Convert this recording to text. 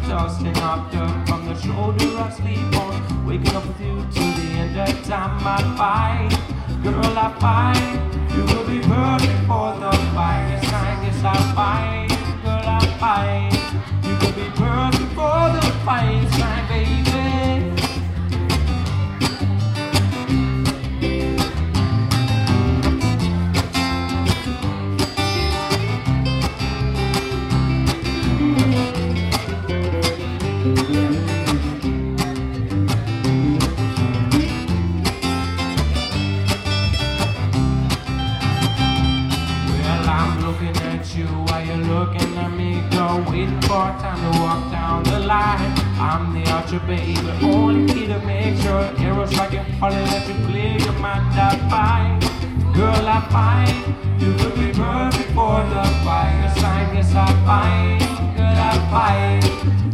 dusting up dirt from the shoulder I sleep on. Waking up with you till the end of time I fight. Girl, I fight. You will be perfect for the fight. Yes, I fight. Girl, I fight. You will be perfect for the fight. Yes, baby. While you're looking at me, girl, waiting for time to walk down the line. I'm the archer, baby, only key to make sure arrows like your heart and let you clear your mind. I fight, girl, I fight. You could be perfect for the fight. Yes, I fight, girl, I fight.